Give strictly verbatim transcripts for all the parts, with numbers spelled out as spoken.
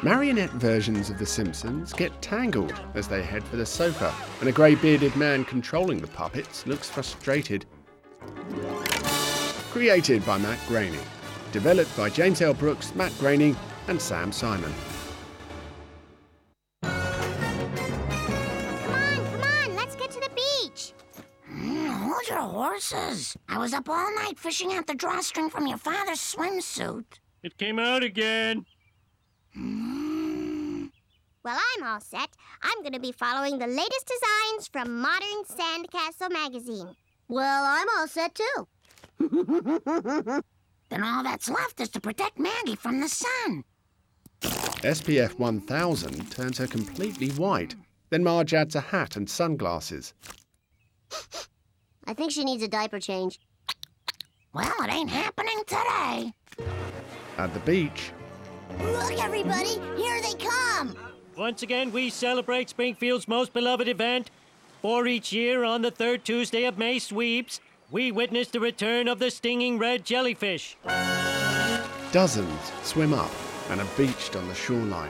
Marionette versions of The Simpsons get tangled as they head for the sofa, and a grey-bearded man controlling the puppets looks frustrated. Created by Matt Groening. Developed by James L. Brooks, Matt Groening and Sam Simon. Come on, come on, let's get to the beach. Mm, hold your horses. I was up all night fishing out the drawstring from your father's swimsuit. It came out again. Mm. Well, I'm all set. I'm going to be following the latest designs from Modern Sandcastle magazine. Well, I'm all set, too. Then all that's left is to protect Maggie from the sun. S P F one thousand turns her completely white. Then Marge adds a hat and sunglasses. I think she needs a diaper change. Well, it ain't happening today. At the beach, Look, everybody! Here they come! Once again, we celebrate Springfield's most beloved event. For each year, on the third Tuesday of May sweeps, we witness the return of the stinging red jellyfish. dozens swim up and are beached on the shoreline.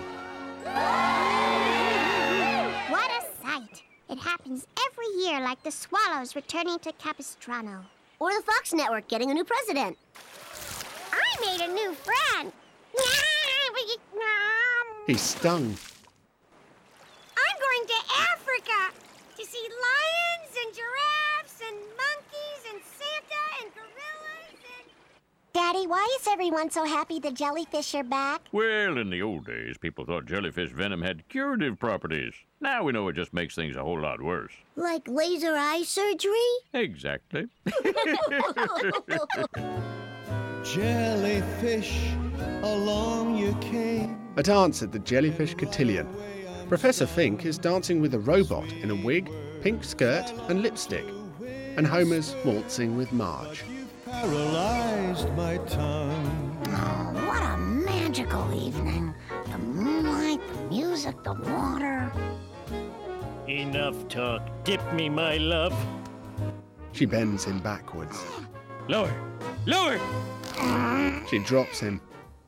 What a sight! It happens every year, like the swallows returning to Capistrano. Or the Fox Network getting a new president. I made a new friend! He's stung. I'm going to Africa to see lions and giraffes and monkeys and Santa and gorillas and... Daddy, why is everyone so happy the jellyfish are back? Well, in the old days, people thought jellyfish venom had curative properties. Now we know it just makes things a whole lot worse. Like laser eye surgery? Exactly. Jellyfish, along you came. A dance at the Jellyfish Cotillion. Professor Fink is dancing with a robot in a wig, pink skirt and lipstick. And Homer's waltzing with Marge. Paralyzed my tongue. Oh, what a magical evening. The moonlight, the music, the water. Enough talk. Dip me, my love. She bends him backwards. Lower. Lower. She drops him.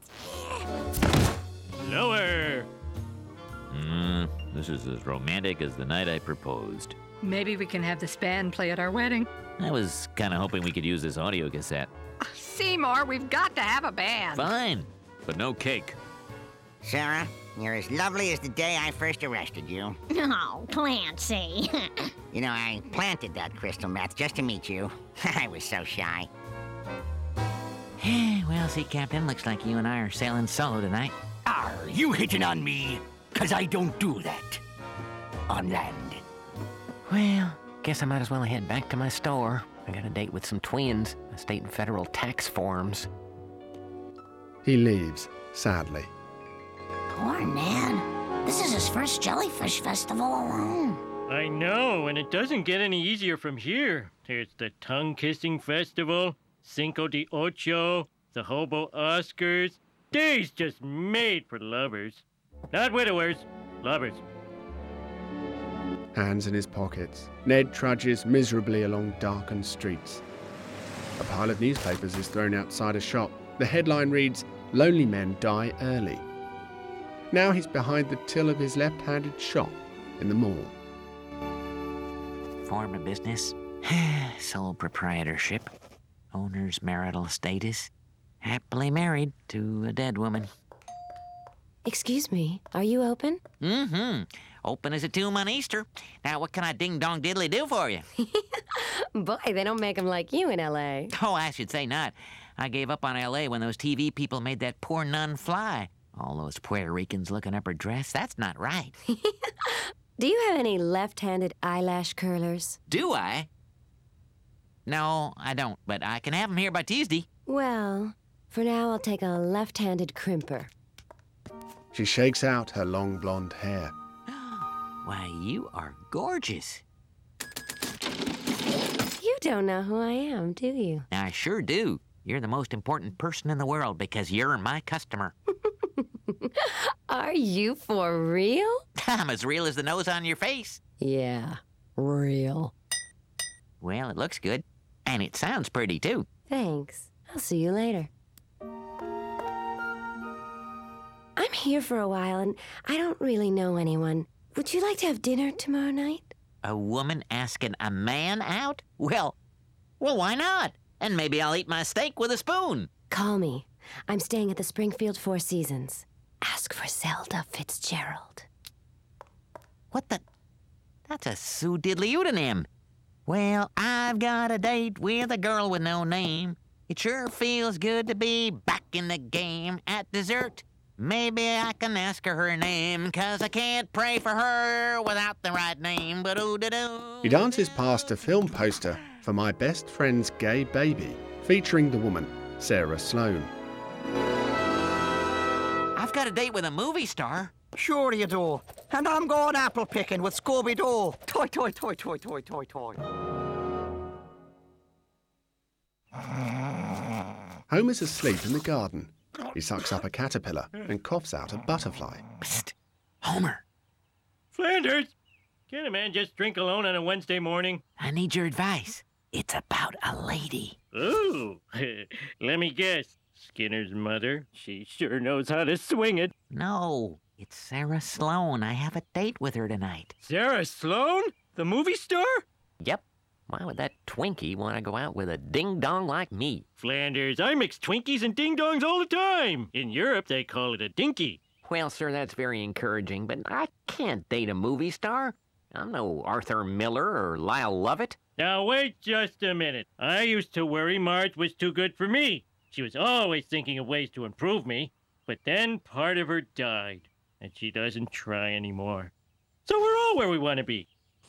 Lower. Mm, this is as romantic as the night I proposed. Maybe we can have this band play at our wedding. I was kind of hoping we could use this audio cassette. Seymour, we've got to have a band. Fine, but no cake. Sarah, you're as lovely as the day I first arrested you. Oh, Clancy. You know, I planted that crystal meth just to meet you. I was so shy. Well, see, Captain, looks like you and I are sailing solo tonight. Are you hitting on me? 'Cause I don't do that. On land. Well, guess I might as well head back to my store. I got a date with some twins, state and federal tax forms. He leaves, sadly. Poor Ned. This is his first jellyfish festival alone. I know, and it doesn't get any easier from here. There's the tongue-kissing festival, Cinco de Ocho, the Hobo Oscars. Days just made for lovers. Not widowers, lovers. Hands in his pockets, Ned trudges miserably along darkened streets. A pile of newspapers is thrown outside a shop. The headline reads, "Lonely Men Die Early." Now he's behind the till of his left-handed shop in the mall. Form of business, sole proprietorship, owner's marital status, happily married to a dead woman. Excuse me, are you open? Mm-hmm. Open as a tomb on Easter. Now, what can I ding-dong-diddly do for you? Boy, they don't make them like you in L A. Oh, I should say not. I gave up on L A when those T V people made that poor nun fly. All those Puerto Ricans looking up her dress, that's not right. Do you have any left-handed eyelash curlers? Do I? No, I don't, but I can have them here by Tuesday. Well, for now I'll take a left-handed crimper. She shakes out her long blonde hair. Why, you are gorgeous. You don't know who I am, do you? I sure do. You're the most important person in the world because you're my customer. Are you for real? I'm as real as the nose on your face. Yeah, real. Well, it looks good. And it sounds pretty, too. Thanks. I'll see you later. I'm I'm here for a while, and I don't really know anyone. Would you like to have dinner tomorrow night? A woman asking a man out? Well, well, why not? And maybe I'll eat my steak with a spoon. Call me. I'm staying at the Springfield Four Seasons. Ask for Zelda Fitzgerald. What the? That's a Sue Diddley-Udenim. Well, I've got a date with a girl with no name. It sure feels good to be back in the game. At dessert, maybe I can ask her her name, 'cause I can't pray for her without the right name. But ooh da doo. He dances past a film poster for My Best Friend's Gay Baby, featuring the woman, Sarah Sloane. I've got a date with a movie star. Sure you do. And I'm going apple picking with Scooby-Doo. Toy, toy, toy, toy, toy, toy, toy. Homer's asleep in the garden. He sucks up a caterpillar and coughs out a butterfly. Psst. Homer. Flanders! Can a man just drink alone on a Wednesday morning? I need your advice. It's about a lady. Ooh. Let me guess. Skinner's mother. She sure knows how to swing it. No, it's Sarah Sloane. I have a date with her tonight. Sarah Sloane? The movie star? Yep. Why would that Twinkie want to go out with a ding-dong like me? Flanders, I mix Twinkies and ding-dongs all the time. In Europe, they call it a dinky. Well, sir, that's very encouraging, but I can't date a movie star. I'm no Arthur Miller or Lyle Lovett. Now, wait just a minute. I used to worry Marge was too good for me. She was always thinking of ways to improve me. But then part of her died, and she doesn't try anymore. So we're all where we want to be.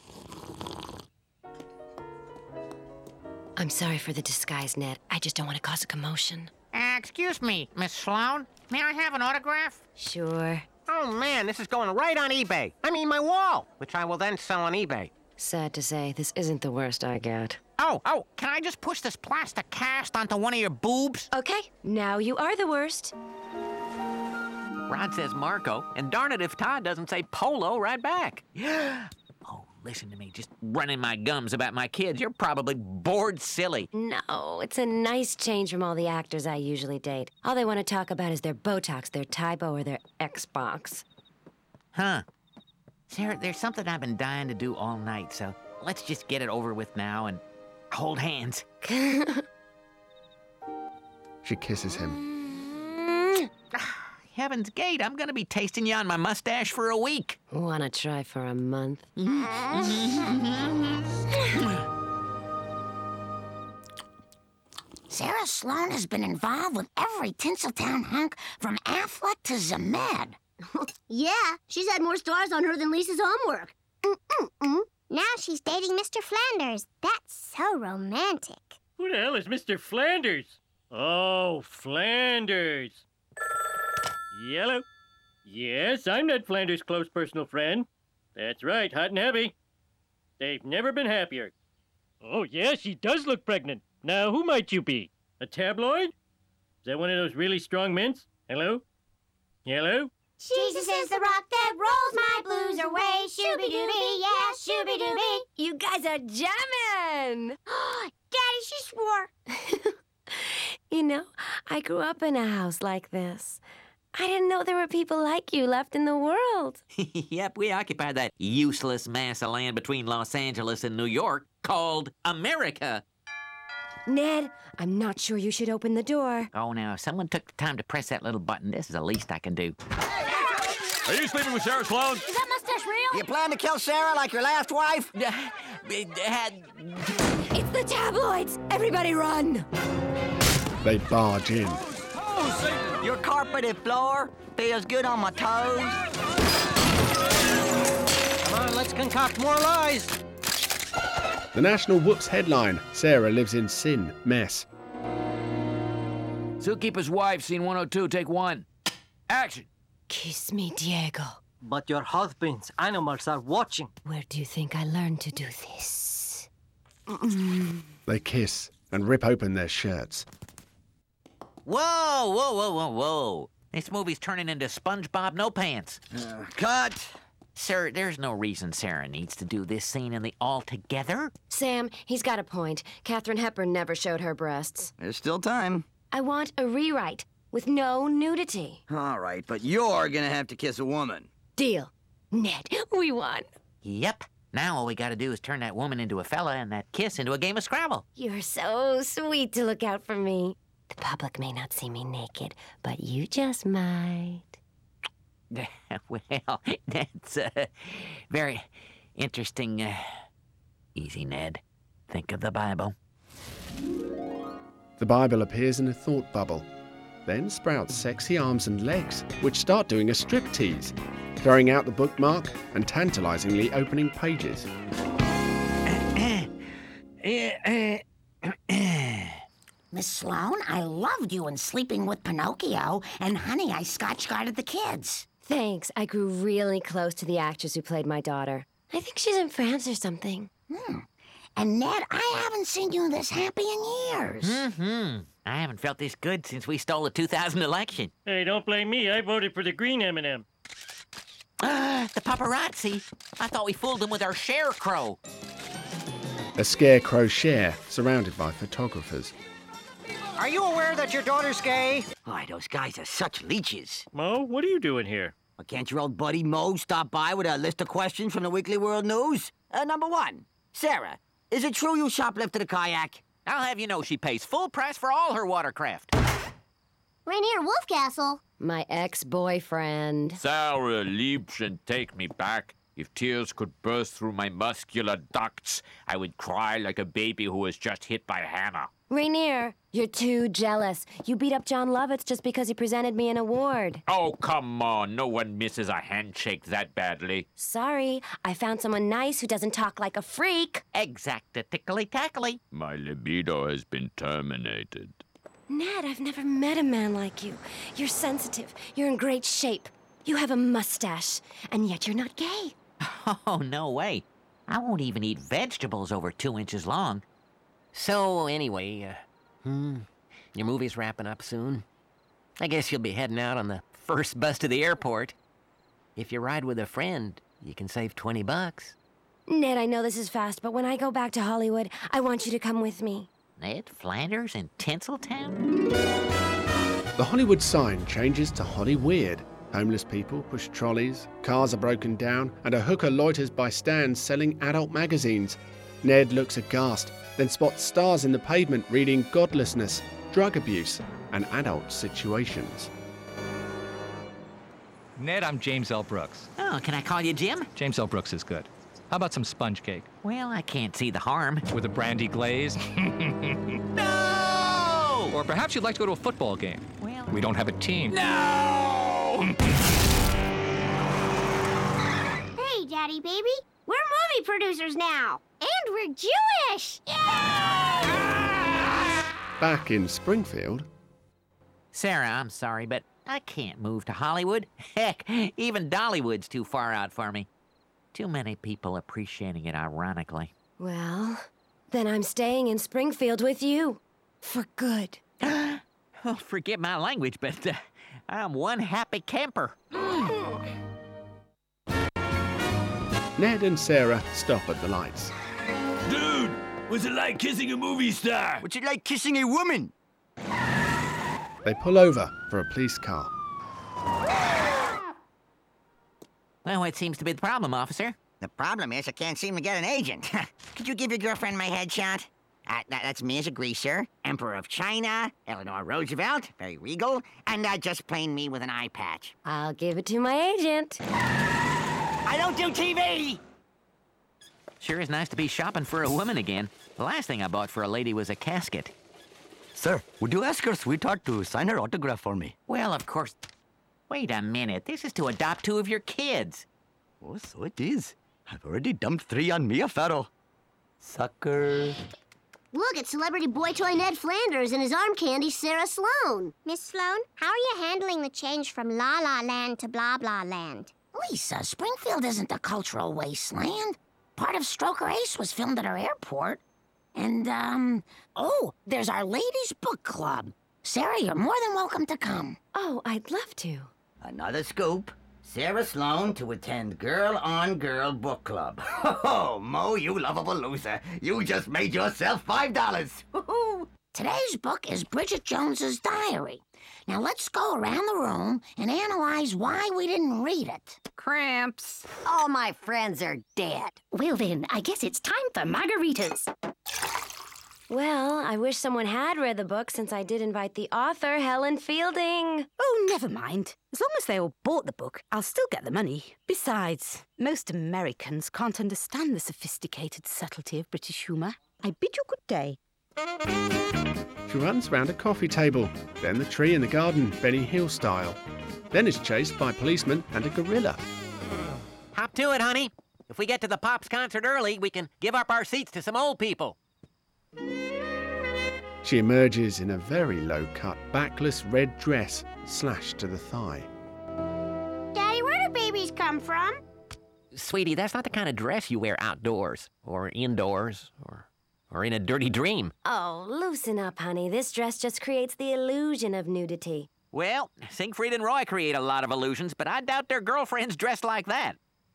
I'm sorry for the disguise, Ned. I just don't want to cause a commotion. Uh, excuse me, Miss Sloane. May I have an autograph? Sure. Oh, man, this is going right on eBay. I mean, my wall, which I will then sell on eBay. Sad to say, this isn't the worst I get. Oh, oh, can I just push this plastic cast onto one of your boobs? Okay, now you are the worst. Rod says Marco, and darn it if Todd doesn't say Polo right back. Oh, listen to me, just running my gums about my kids. You're probably bored silly. No, it's a nice change from all the actors I usually date. All they want to talk about is their Botox, their Tybo, or their Xbox. Huh. Sarah, there's something I've been dying to do all night, so let's just get it over with now and hold hands. She kisses him. Heaven's Gate, I'm gonna be tasting you on my mustache for a week. Wanna try for a month? Sarah Sloane has been involved with every Tinseltown hunk from Affleck to Zemed. Yeah, she's had more stars on her than Lisa's homework. Mm-mm-mm. Now she's dating Mister Flanders. That's so romantic. Who the hell is Mister Flanders? Oh, Flanders. Yellow. Yes, I'm Ned Flanders' close personal friend. That's right, hot and heavy. They've never been happier. Oh, yeah, she does look pregnant. Now, who might you be? A tabloid? Is that one of those really strong mints? Hello? Hello? Jesus is the rock that rolls my blues away. Shooby-dooby, yeah, shooby-dooby. You guys are jamming! Daddy, she swore. You know, I grew up in a house like this. I didn't know there were people like you left in the world. Yep, we occupy that useless mass of land between Los Angeles and New York called America. Ned, I'm not sure you should open the door. Oh, now, if someone took the time to press that little button, this is the least I can do. Are you sleeping with Sarah Sloane? Is that mustache real? You plan to kill Sarah like your last wife? It's the tabloids! Everybody run! They barge in. Your carpeted floor feels good on my toes. Come on, let's concoct more lies. The National Whoops headline, Sarah lives in sin, mess. Zookeeper's wife, scene one oh two, take one. Action. Kiss me, Diego. But your husband's animals are watching. Where do you think I learned to do this? They kiss and rip open their shirts. Whoa, whoa, whoa, whoa, whoa. This movie's turning into SpongeBob No Pants. Uh, cut. Sir, there's no reason Sarah needs to do this scene in the all together. Sam, he's got a point. Katharine Hepburn never showed her breasts. There's still time. I want a rewrite. with no nudity. All right, but you're gonna have to kiss a woman. Deal. Ned, we won. Yep. Now all we gotta do is turn that woman into a fella and that kiss into a game of Scrabble. You're so sweet to look out for me. The public may not see me naked, but you just might. Well, that's uh, very interesting. Uh, easy, Ned. Think of the Bible. The Bible appears in a thought bubble, then sprouts sexy arms and legs, which start doing a striptease, throwing out the bookmark and tantalizingly opening pages. Miss Sloane, I loved you in Sleeping with Pinocchio, and honey, I scotch-guarded the kids. Thanks. I grew really close to the actress who played my daughter. I think she's in France or something. Hmm. And Ned, I haven't seen you this happy in years. Mm-hmm. I haven't felt this good since we stole the two thousand election. Hey, don't blame me. I voted for the green M and M. Ah, the paparazzi. I thought we fooled them with our scarecrow. A scarecrow share, surrounded by photographers. Are you aware that your daughter's gay? Why, those guys are such leeches. Mo, what are you doing here? Well, can't your old buddy Mo stop by with a list of questions from the Weekly World News? Uh, number one, Sarah, is it true you shoplifted a kayak? I'll have you know she pays full price for all her watercraft. Rainier Wolfcastle. My ex-boyfriend. Sarah Liebchen, take me back. If tears could burst through my muscular ducts, I would cry like a baby who was just hit by Hannah. Rainier, you're too jealous. You beat up John Lovitz just because he presented me an award. Oh, come on. No one misses a handshake that badly. Sorry, I found someone nice who doesn't talk like a freak. Exacta tickly-tackly. My libido has been terminated. Ned, I've never met a man like you. You're sensitive. You're in great shape. You have a mustache, and yet you're not gay. Oh, no way. I won't even eat vegetables over two inches long. So, anyway, uh, hmm, your movie's wrapping up soon. I guess you'll be heading out on the first bus to the airport. If you ride with a friend, you can save twenty bucks. Ned, I know this is fast, but when I go back to Hollywood, I want you to come with me. Ned Flanders in Tinseltown? The Hollywood sign changes to Holly Weird. Homeless people push trolleys, cars are broken down, and a hooker loiters by stands selling adult magazines. Ned looks aghast, then spots stars in the pavement reading godlessness, drug abuse, and adult situations. Ned, I'm James L. Brooks. Oh, can I call you Jim? James L. Brooks is good. How about some sponge cake? Well, I can't see the harm. With a brandy glaze? No! Or perhaps you'd like to go to a football game. Well... We don't have a team. No! Hey, Daddy Baby. We're movie producers now. And we're Jewish! Yay! Back in Springfield... Sarah, I'm sorry, but I can't move to Hollywood. Heck, even Dollywood's too far out for me. Too many people appreciating it ironically. Well, then I'm staying in Springfield with you. For good. Oh, forget my language, but uh, I'm one happy camper. Ned and Sarah stop at the lights. Dude, what's it like kissing a movie star? What's it like kissing a woman? They pull over for a police car. Well, what seems to be the problem, officer? The problem is I can't seem to get an agent. Could you give your girlfriend my headshot? Uh, that, that's me as a greaser, Emperor of China, Eleanor Roosevelt, very regal, and uh, just plain me with an eye patch. I'll give it to my agent. I don't do T V! Sure is nice to be shopping for a woman again. The last thing I bought for a lady was a casket. Sir, would you ask her sweetheart to sign her autograph for me? Well, of course. Wait a minute. This is to adopt two of your kids. Oh, so it is. I've already dumped three on Mia Farrow. Sucker. Look at celebrity boy toy Ned Flanders and his arm candy Sarah Sloane. Miss Sloane, how are you handling the change from La La Land to Blah Blah Land? Lisa, Springfield isn't a cultural wasteland. Part of Stroker Ace was filmed at our airport. And, um, oh, there's our ladies' book club. Sarah, you're more than welcome to come. Oh, I'd love to. Another scoop. Sarah Sloane to attend Girl on Girl Book Club. Oh, Mo, you lovable loser. You just made yourself five dollars. Today's book is Bridget Jones's Diary. Now let's go around the room and analyze why we didn't read it. Cramps. All my friends are dead. Well then, I guess it's time for margaritas. Well, I wish someone had read the book since I did invite the author, Helen Fielding. Oh, never mind. As long as they all bought the book, I'll still get the money. Besides, most Americans can't understand the sophisticated subtlety of British humour. I bid you good day. She runs round a coffee table, then the tree in the garden, Benny Hill style. Then is chased by policemen and a gorilla. Hop to it, honey. If we get to the Pops concert early, we can give up our seats to some old people. She emerges in a very low-cut, backless red dress, slashed to the thigh. Daddy, where do babies come from? Sweetie, that's not the kind of dress you wear outdoors, or indoors, or, or in a dirty dream. Oh, loosen up, honey. This dress just creates the illusion of nudity. Well, Siegfried and Roy create a lot of illusions, but I doubt their girlfriends dress like that.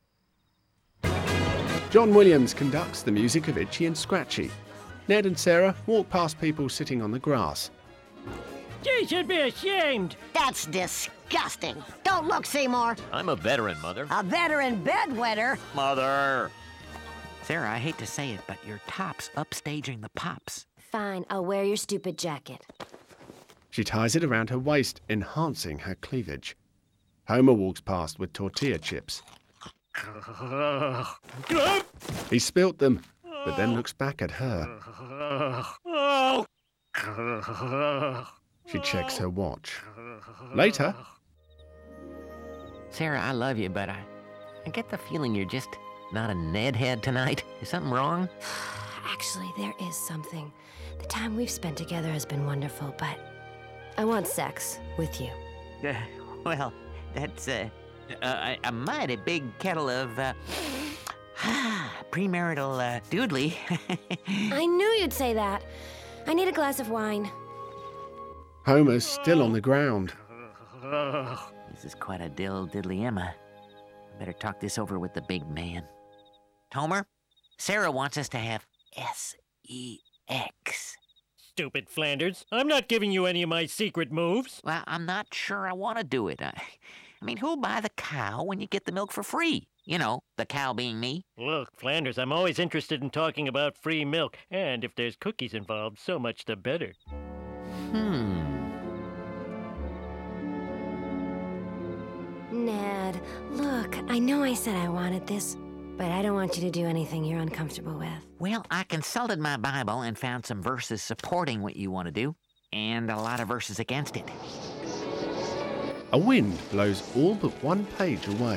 John Williams conducts the music of Itchy and Scratchy. Ned and Sarah walk past people sitting on the grass. You should be ashamed. That's disgusting. Don't look, Seymour. I'm a veteran, Mother. A veteran bedwetter. Mother! Sarah, I hate to say it, but your top's upstaging the Pops. Fine, I'll wear your stupid jacket. She ties it around her waist, enhancing her cleavage. Homer walks past with tortilla chips. He spilt them, but then looks back at her. She checks her watch. Later. Sarah, I love you, but I, I get the feeling you're just not a Ned head tonight. Is something wrong? Actually, there is something. The time we've spent together has been wonderful, but I want sex with you. Uh, well, that's uh, a, a mighty big kettle of uh, premarital uh, doodly. I knew you'd say that. I need a glass of wine. Homer's still on the ground. This is quite a dill diddly Emma. Better talk this over with the big man. Homer, Sarah wants us to have S E X. Stupid Flanders. I'm not giving you any of my secret moves. Well, I'm not sure I want to do it. I, I mean, who'll buy the cow when you get the milk for free? You know, the cow being me. Look, Flanders, I'm always interested in talking about free milk. And if there's cookies involved, so much the better. Hmm. Ned, look, I know I said I wanted this, but I don't want you to do anything you're uncomfortable with. Well, I consulted my Bible and found some verses supporting what you want to do, and a lot of verses against it. A wind blows all but one page away.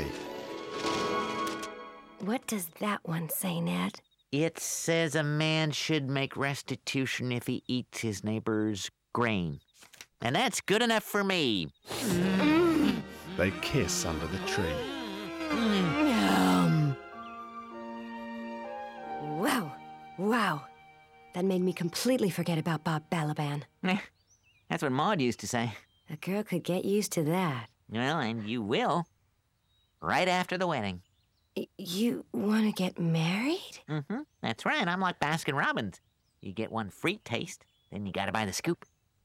What does that one say, Ned? It says a man should make restitution if he eats his neighbor's grain. And that's good enough for me. Mm. They kiss under the tree. Mm. Wow. Wow. That made me completely forget about Bob Balaban. That's what Maud used to say. A girl could get used to that. Well, and you will. Right after the wedding. Y- you want to get married? Mm-hmm. That's right. I'm like Baskin Robbins. You get one free taste, then you gotta buy the scoop.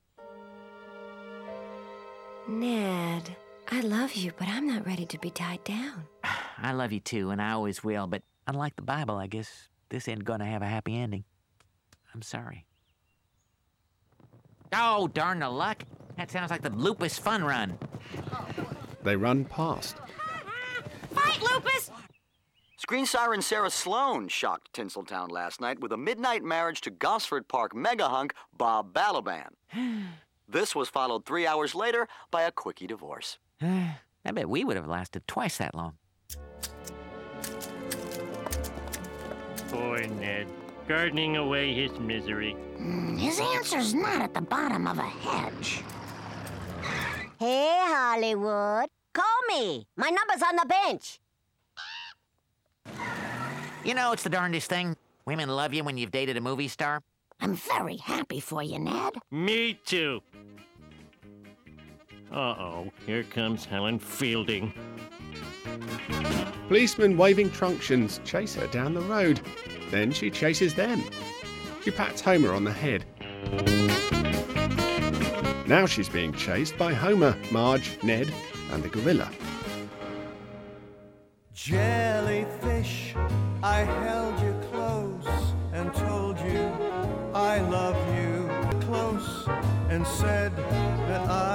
Ned, I love you, but I'm not ready to be tied down. I love you too, and I always will, but unlike the Bible, I guess this ain't gonna have a happy ending. I'm sorry. Oh, darn the luck. That sounds like the Lupus Fun Run. They run past. Fight, Lupus! Screen siren Sarah Sloan shocked Tinseltown last night with a midnight marriage to Gosford Park mega-hunk Bob Balaban. This was followed three hours later by a quickie divorce. I bet we would have lasted twice that long. Poor Ned, gardening away his misery. Mm, his answer's not at the bottom of a hedge. Hey, Hollywood. Call me. My number's on the bench. You know, it's the darndest thing. Women love you when you've dated a movie star. I'm very happy for you, Ned. Me too. Uh-oh, here comes Helen Fielding. Policemen waving truncheons chase her down the road. Then she chases them. She pats Homer on the head. Now she's being chased by Homer, Marge, Ned, and the gorilla. Jellyfish, I held you close and told you I love you close and said that I